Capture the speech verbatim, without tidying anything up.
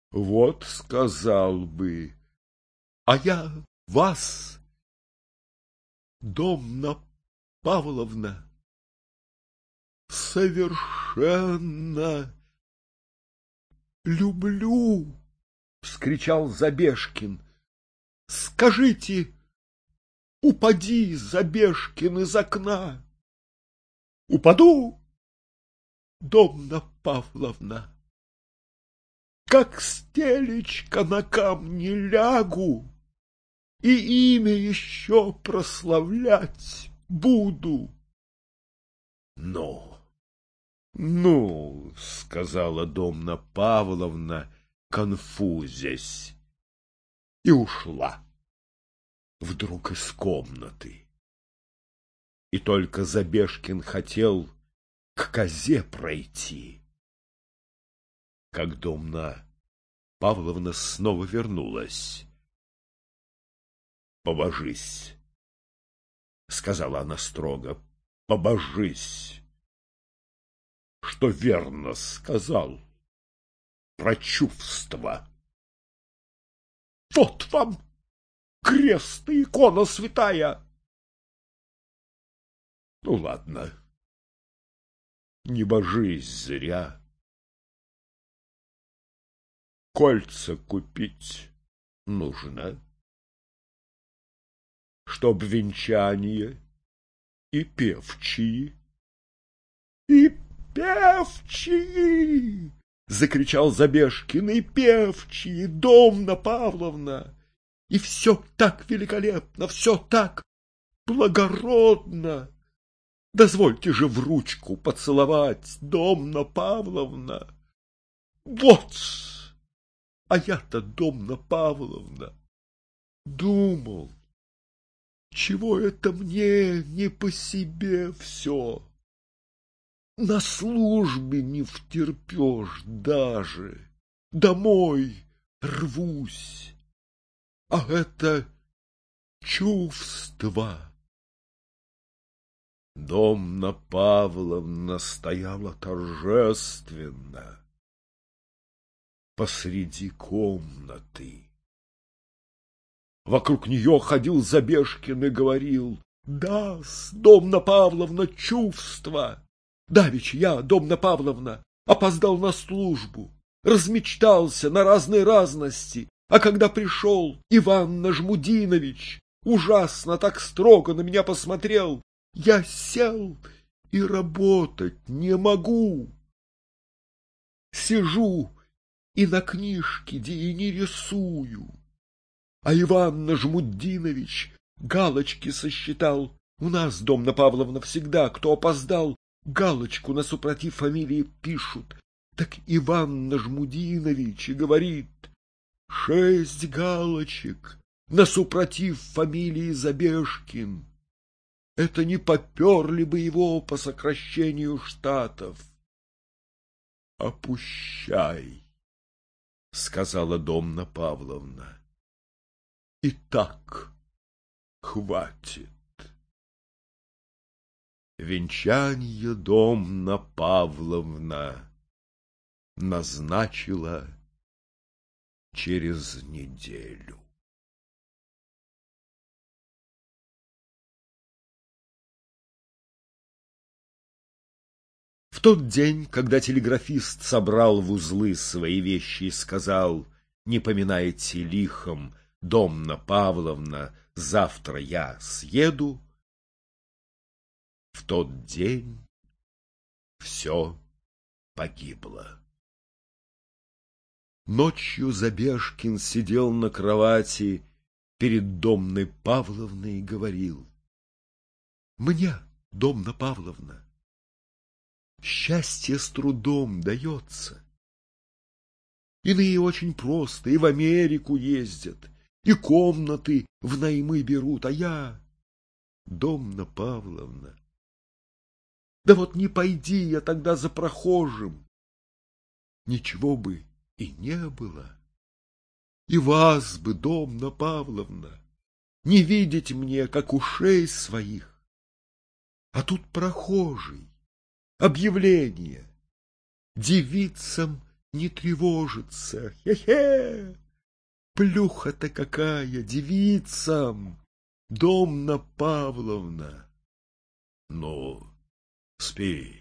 Вот сказал бы, а я вас, Домна Павловна, совершенно люблю, — вскричал Забежкин. Скажите, упади, Забежкин, из окна. Упаду, Домна Павловна, как стелечка на камне лягу, и имя еще прославлять буду. Ну, ну, — сказала Домна Павловна, конфузясь, и ушла вдруг из комнаты. И только Забежкин хотел к козе пройти, как Домна Павловна снова вернулась. — Побожись, — сказала она строго, — побожись, что верно сказал про чувства. Вот вам крест и икона святая. Ну, ладно, не божись зря. Кольца купить нужно, чтоб венчание и певчие. И певчие! — закричал Забежкин. И певчие, Домна Павловна! И все так великолепно, все так благородно! Дозвольте же в ручку поцеловать, Домна Павловна! Вот! А я-то, Домна Павловна, думал, чего это мне не по себе все? На службе не втерпешь даже, домой рвусь, а это чувство. Домна Павловна стояла торжественно посреди комнаты. Вокруг нее ходил Забежкин и говорил: «Да-с, Домна Павловна, чувство! Давеча я, Домна Павловна, опоздал на службу, размечтался на разные разности, а когда пришел Иван Нажмудинович, ужасно так строго на меня посмотрел, я сел и работать не могу. Сижу и на книжке де и не рисую. А Иван Нажмудинович галочки сосчитал. У нас, Домна Павловна, всегда, кто опоздал, галочку на супротив фамилии пишут. Так Иван Нажмудинович и говорит: шесть галочек на супротив фамилии Забежкин. Это не поперли бы его по сокращению штатов. — Опущай, — сказала Домна Павловна. — И так хватит. Венчанье Домна Павловна назначила через неделю. В тот день, когда телеграфист собрал в узлы свои вещи и сказал: «Не поминайте лихом, Домна Павловна, завтра я съеду», в тот день все погибло. Ночью Забежкин сидел на кровати перед Домной Павловной и говорил: «Мне, Домна Павловна, счастье с трудом дается. Иные очень просто и в Америку ездят, и комнаты в наймы берут, а я, Домна Павловна, да вот не пойди я тогда за прохожим, ничего бы и не было. И вас бы, Домна Павловна, не видеть мне, как ушей своих. А тут прохожий, объявление: девицам не тревожится. Хе-хе! Плюха-то какая девицам! Домна Павловна! Ну, спи.